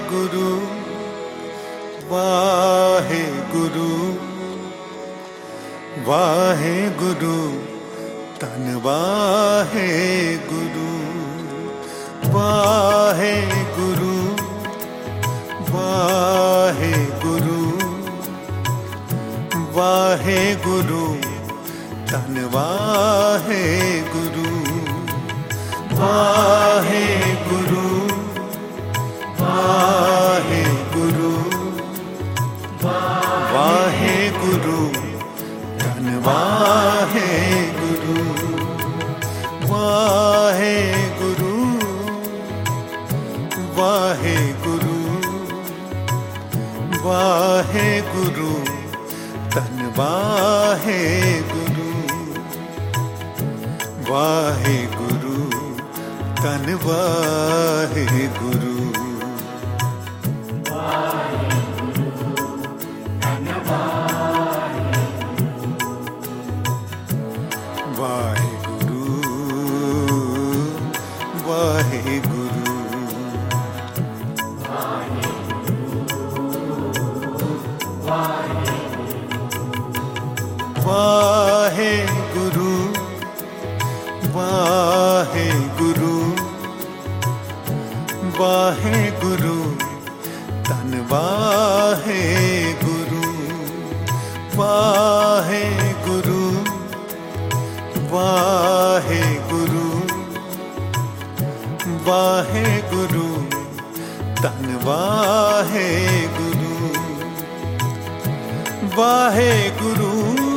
गुरु वाहे गुरु वाहे गुरु तन वाहे गुरु वाहे गुरु वाहे गुरु वाहे गुरु तन वाहे गुरु वाहे गुरु वाहे गुरु वाहे गुरु तन वाहे गुरु वाहे गुरु वाहे गुरु वाहे गुरु तन वाहे गुरु वाहे गुरु तन वाहे गुरु वाहे गुरु वाहे गुरु वाहे गुरु तन वाहे गुरु वाहे गुरु वाहे गुरु वाहे गुरु तन वाहे गुरु वाहे गुरु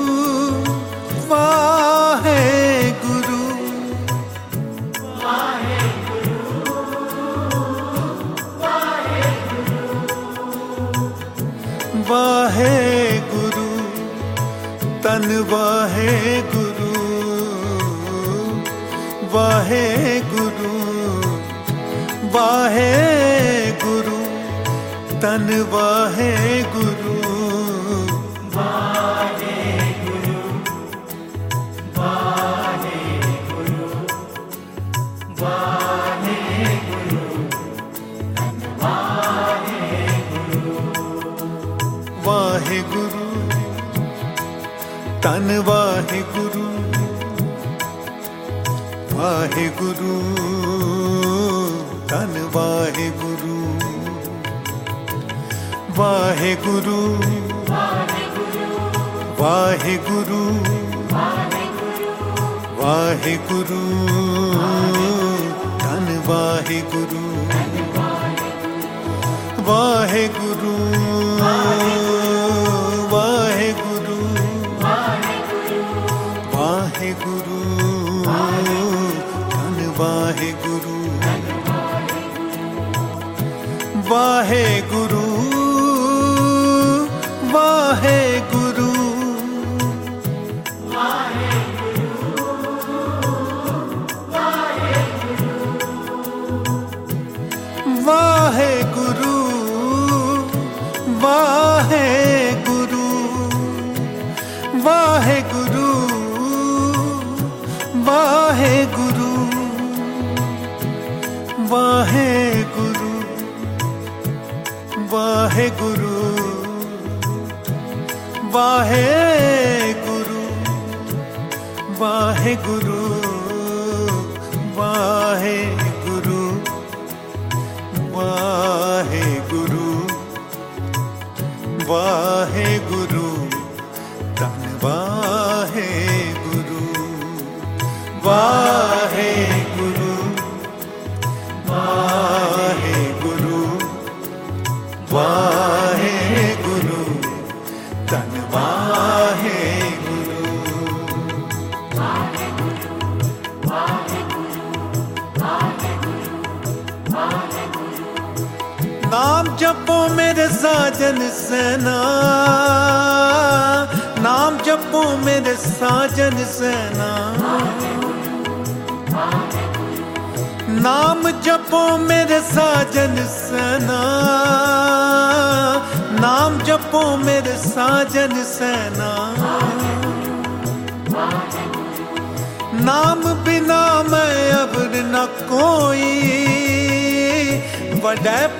वाहे गुरु वाहे गुरु वाहे गुरु वाहे गुरु तन वाहे गुरु वाहे गुरु वाहे गुरु तन वाहे गुरु वाहे गुरु तन वाहे गुरु वाहे गुरु तन वाहे गुरु वाहे गुरु वाहे गुरु वाहे गुरु तन वाहे गुरु वाहे गुरु वाहे गुरु वाहे गुरु तन वाहे गुरु वाहे गुरु वाहे गुरु वाहे गुरु वाहे गुरु वाहे गुरु वाहे गुरु वाहे गुरु वाहे गुरु वाहे गुरु वाहे गुरु वाहे गुरु वाहे गुरु वाहे गुरु तन वाहे गुरु वाहे गुरु वाहे गुरु वाहे गुरु तन वाहे गुरु नाम जपो मेरे साजन सेना नाम जपो मेरे साजन सेना नाम जपो मेरे साजन सेना नाम जपो मेरे साजन सेना नाम बिना मैं अब न कोई वडै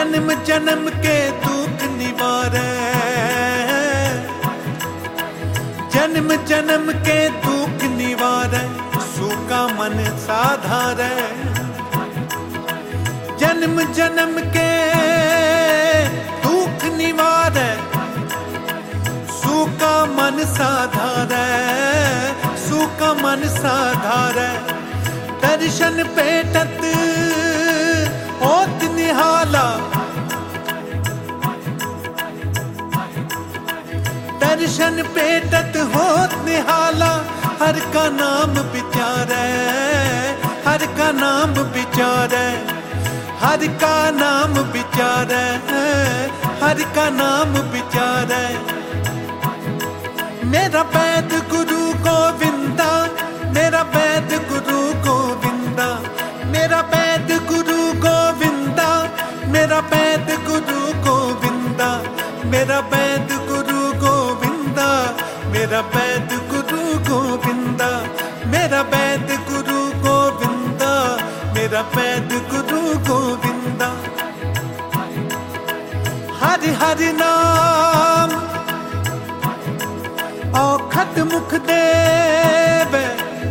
जन्म जन्म के दुख निवारे, जन्म जन्म के दुख निवारे, सूखा मन साधारे। जन्म जन्म के दुख निवारे, सूखा मन साधारे, सूखा मन साधारे। दर्शन पेटत होत निहाला, दर्शन पेटत होत निहाला। हर का नाम विचारे, हर का नाम विचारे, हर का नाम विचारे, हर का नाम विचारे। मेरा वैद गुरु गोविंदा, मेरा वैद गुरु गोविंदा, मेरा वैद गुरु गोविंदा, मेरा वैद गुरु गोविंदा, मेरा वैद गुरु गोविंदा, मेरा वैद गुरु गोविंदा, मेरा वैद गुरु गोविंदा, मेरा वैद गुरु गोविंदा। हरि हरि नाम औखद मुख देवे,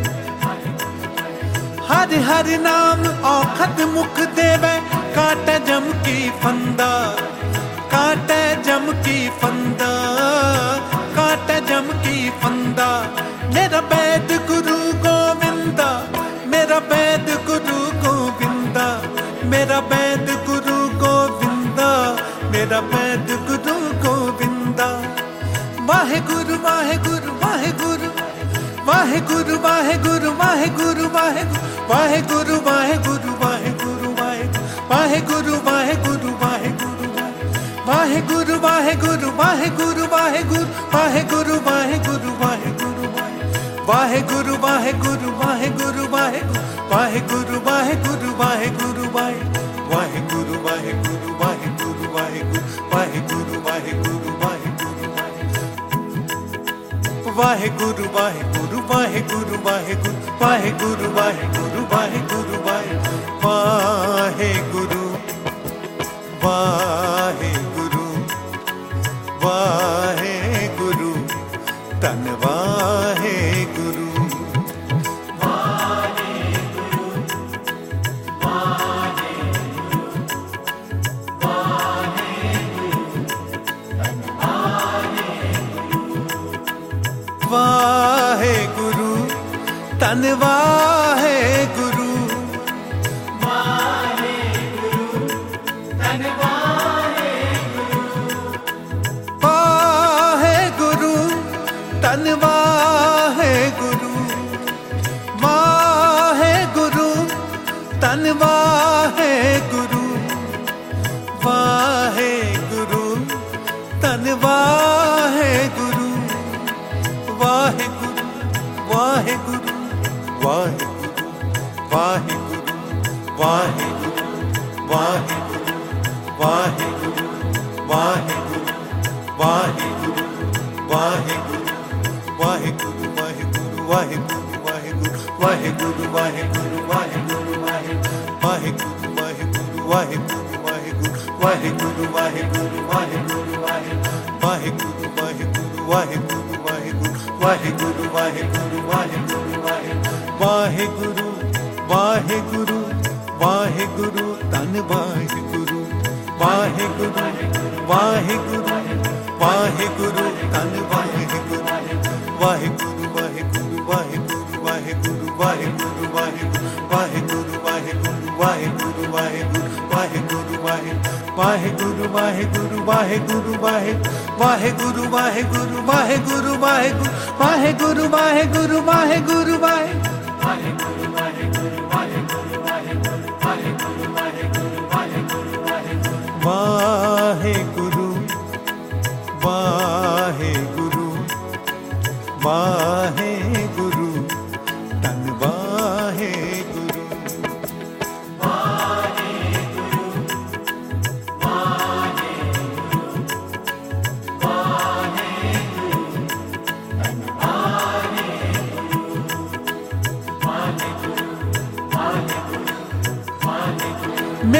हरि हरि नाम औखद मुख देवे। काटे जम की फंदा, काटे जम की फंदा, काटे जम की फंदा। मेरा वैद गुरु गोविंदा, मेरा वैद गुरु गोविंदा, मेरा वैद गुरु गोविंदा, मेरा वैद गुरु गोविंदा। वाहे गुरु वाहे गुरु वाहे गुरु, वाहे गुरु वाहे गुरु वाहे गुरु, वाहे गुरु वाहे गुरु वाहे गुरु, वाहे गुरु वाहे गुरु वाहे गुरु, वाहे गुरु वाहे गुरु वाहे गुरु, वाहे गुरु वाहे गुरु वाहे गुरु, वाहे गुरु वाहे गुरु वाहे गुरु, वाहे गुरु वाहे गुरु, वाहे गुरु वाहे गुरु वाहे गुरु, वाहे गुरु वाहे गुरु वाहे गुरु, वाहे गुरु वाहे गुरु वाहे गुरु, वाहे गुरु वाहे गुरु वाहे गुरु, वाहे गुरु वाहे गुरु वाहे गुरु, वाहे गुरु वाहे, वाहे गुरु वाहे गुरु, वाहे गुरु तन वाहे गुरु। वाहे गुरु तन वाहे गुरु, वाहे गुरु तन वाहे गुरु, वाहे गुरु तन वाहे गुरु, वाहे गुरु तन वाहे गुरु, वाहे गुरु तन वाहे गुरु, वाहे गुरु वाहे गुरु वाहे गुरु, वाहे गुरु वाहे गुरु, वाहे गुरु वाहे गुरु, वाहे गुरु वाहे गुरु, वाहे गुरु वाहे गुरु, वाहे गुरु वाहे गुरु, वाहे गुरु वाहे गुरु, वाहे गुरु वाहे गुरु, वाहे गुरु वाहे गुरु, वाहे गुरु वाहे गुरु, वाहे गुरु वाहे गुरु, वाहे गुरु वाहे, वाहे गुरु वाहे गुरु, वाहे गुरु वाहे गुरु, वाहे गुरु वाहे गुरु, वाहे गुरु वाहे, वाहे गुरु वाहे गुरु, वाहे गुरु तन वाहे गुरु, वाहे गुरु वाहे गुरु, वाहे गुरु तन वाहे गुरु, वाहे गुरु वाहे गुरु, वाहे गुरु वाहे गुरु, वाहे गुरु वाहे गुरु, वाहे गुरु वाहे गुरु, वाहे गुरु वाहे गुरु, वाहे गुरु वाहे, वाहे गुरु वाहे गुरु, वाहे गुरु वाहे, वाहे गुरु वाहे गुरु, वाहे गुरु वाहे गुरु, वाहे गुरु वाहे गुरु, वाहे गुरु वाहे, वाहे गुरु वाहे गुरु, वाहे गुरु वाहे गुरु, वाहे गुरु वाहे गुरु, वाहे गुरु वाहे गुरु, वाहे गुरु वाहे गुरु, वाहे गुरु तन वाहे गुरु, वाहे गुरु वाहे गुरु, वाहे गुरु तन वाहे गुरु, वाहे गुरु वाहे गुरु, वाहे गुरु।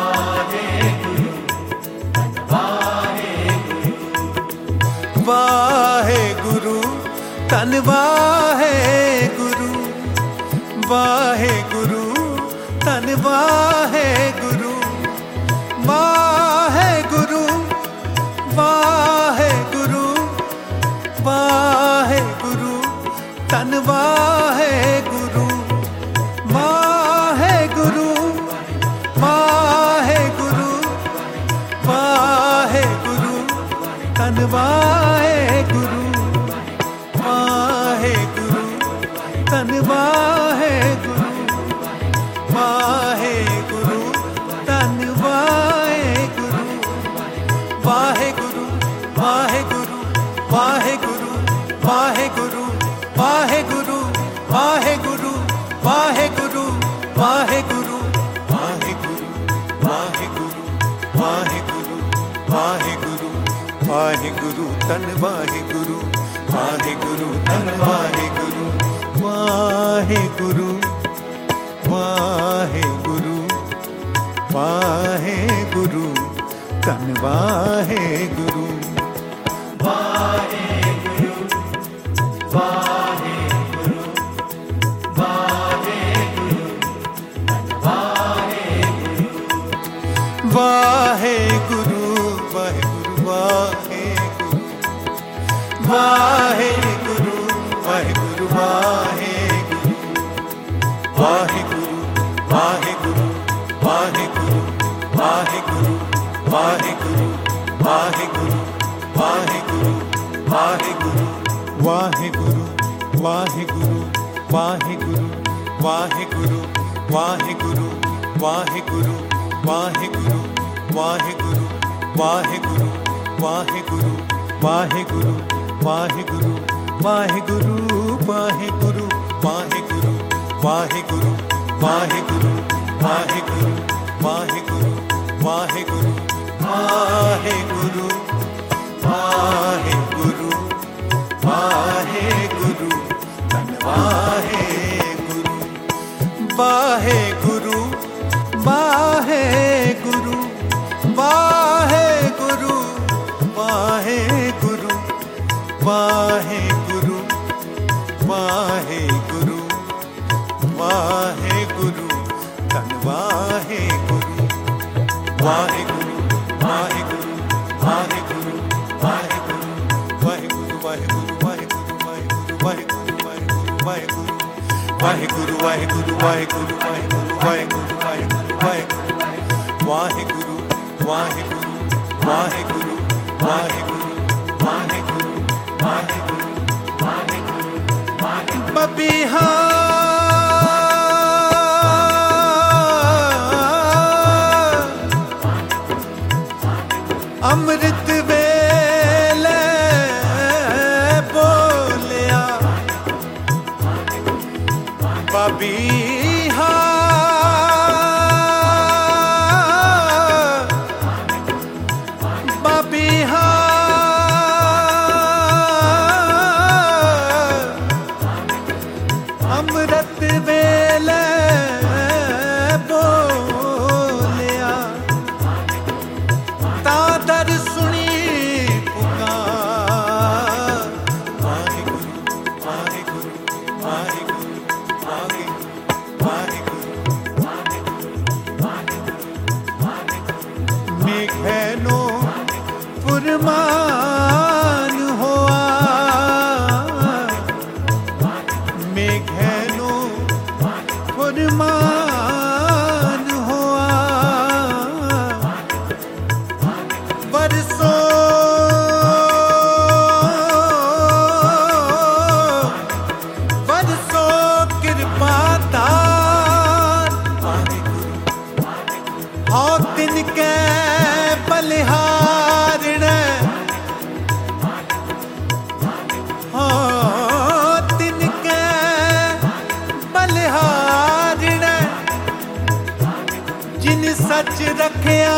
ਵਾਹਿਗੁਰੂ ਧੰਨ ਵਾਹਿਗੁਰੂ, ਵਾਹਿਗੁਰੂ ਧੰਨ ਵਾਹਿਗੁਰੂ, ਵਾਹਿਗੁਰੂ ਵਾਹਿਗੁਰੂ, ਵਾਹਿਗੁਰੂ ਧੰਨ ਵਾਹਿਗੁਰੂ, ਵਾਹਿਗੁਰੂ ਵਾਹਿਗੁਰੂ, ਵਾਹਿਗੁਰੂ ਧੰਨ ਵਾਹਿਗੁਰੂ, ਵਾਹਿਗੁਰੂ ਧੰਨ ਵਾਹਿਗੁਰੂ, ਵਾਹਿਗੁਰੂ ਧੰਨ ਵਾਹਿਗੁਰੂ, ਵਾਹਿਗੁਰੂ ਵਾਹਿਗੁਰੂ ਵਾਹਿਗੁਰੂ, ਵਾਹਿਗੁਰੂ ਵਾਹਿਗੁਰੂ ਵਾਹਿਗੁਰੂ, ਵਾਹਿਗੁਰੂ ਵਾਹਿਗੁਰੂ ਵਾਹਿਗੁਰੂ, ਵਾਹਿਗੁਰੂ ਵਾਹਿਗੁਰੂ ਵਾਹਿਗੁਰੂ, ਵਾਹਿਗੁਰੂ ਧੰਨ ਵਾਹਿਗੁਰੂ, ਵਾਹਿਗੁਰੂ ਧੰਨ ਵਾਹਿਗੁਰੂ, ਵਾਹਿਗੁਰੂ ਵਾਹਿਗੁਰੂ ਵਾਹਿਗੁਰੂ ਧੰਨ ਵਾਹਿਗੁਰੂ, ਵਾਹਿਗੁਰੂ ਵਾਹਿਗੁਰੂ ਵਾਹਿਗੁਰੂ ਵਾਹਿਗੁਰੂ, ਵਾਹਿਗੁਰੂ ਵਾਹਿਗੁਰੂ ਵਾਹਿਗੁਰੂ, ਵਾਹਿਗੁਰੂ ਵਾਹਿਗੁਰੂ ਵਾਹਿਗੁਰੂ, ਵਾਹਿਗੁਰੂ ਵਾਹਿਗੁਰੂ ਵਾਹਿਗੁਰੂ, ਵਾਹਿਗੁਰੂ ਵਾਹਿਗੁਰੂ ਵਾਹਿਗੁਰੂ, ਵਾਹਿਗੁਰੂ ਵਾਹਿਗੁਰੂ ਵਾਹਿਗੁਰੂ, ਵਾਹਿਗੁਰੂ ਵਾਹਿਗੁਰੂ ਵਾਹਿਗੁਰੂ, ਵਾਹਿਗੁਰੂ ਵਾਹਿਗੁਰੂ ਵਾਹਿਗੁਰੂ, ਵਾਹਿਗੁਰੂ ਵਾਹਿਗੁਰੂ ਵਾਹਿਗੁਰੂ, ਵਾਹਿਗੁਰੂ ਵਾਹਿਗੁਰੂ ਵਾਹਿਗੁਰੂ, ਵਾਹਿਗੁਰੂ ਵਾਹਿਗੁਰੂ ਵਾਹਿਗੁਰੂ, ਵਾਹਿਗੁਰੂ ਵਾਹਿਗੁਰੂ ਵਾਹਿਗੁਰੂ, ਵਾਹਿਗੁਰੂ ਧੰਨ ਵਾਹਿਗੁਰੂ, ਵਾਹਿਗੁਰੂ ਵਾਹਿਗੁਰੂ ਵਾਹਿਗੁਰੂ, ਵਾਹਿਗੁਰੂ ਵਾਹਿਗੁਰੂ ਵਾਹਿਗੁਰੂ, ਵਾਹਿਗੁਰੂ ਧੰਨ ਵਾਹਿਗੁਰੂ, ਵਾਹਿਗੁਰੂ ਵਾਹਿਗੁਰੂ ਵਾਹਿਗੁਰੂ, ਵਾਹਿਗੁਰੂ ਵਾਹਿਗੁਰੂ ਵਾਹਿਗੁਰੂ ਵਾਹਿਗੁਰੂ, ਵਾਹਿਗੁਰੂ ਵਾਹਿਗੁਰੂ ਵਾਹਿਗੁਰੂ, ਵਾਹਿਗੁਰੂ ਵਾਹਿਗੁਰੂ ਵਾਹਿਗੁਰੂ, ਵਾਹਿਗੁਰੂ ਵਾਹਿਗੁਰੂ ਵਾਹਿਗੁਰੂ, ਵਾਹਿਗੁਰੂ ਵਾਹਿਗੁਰੂ ਵਾਹਿਗੁਰੂ, ਵਾਹਿਗੁਰੂ ਵਾਹਿਗੁਰੂ ਵਾਹਿਗੁਰੂ, ਵਾਹਿਗੁਰੂ ਵਾਹਿਗੁਰੂ ਬਬੀਹਾ ਅੰਮ੍ਰਿਤ ਵੇਲੇ ਬੋਲਿਆ ਬਬੀਹਾ, ਬਬੀਹਾ ਅੰਮ੍ਰਿਤ ਵੇਲੇ ਬੋਲਿਆ, ਤਾਂ ਦਰ ਸੁਣੀ ਪੁਕਾਰ, ਵਾਹਿਗੁਰੂ ਵਾਹਿਗੁਰੂ ਵਾਹਿਗੁਰੂ ਵਾਹਿਗੁਰੂ ਵਾਹਿਗੁਰੂ ਵਾਹਿਗੁਰੂ, ਮੇਘੈਨੋ ਫੁਰਮਾਨ ਹੋਆ, ਮੇਘੈਨੋ ਫੁਰਮਾਨ ਹੋਆ, ਬਰਸੋ ਬਰਸੋ ਕਿਰਪਾ ਦਾਨ, ਹਉ ਤਿਨ ਕੈ ਬਲਿਹਾਰਣ, ਹਉ ਤਿਨ ਕੈ ਬਲਿਹਾਰਣ, ਜਿਨ ਸੱਚ ਰੱਖਿਆ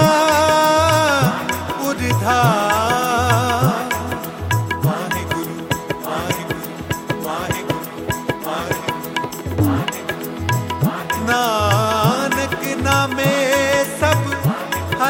ਉਰਧਾਰ, ਵਾਹਿਗੁਰੂ ਵਾਹਿਗੁਰੂ ਵਾਹਿਗੁਰੂ ਵਾਹਿਗੁਰੂ, ਨਾਨਕ ਨਾਮੇ ਸਭ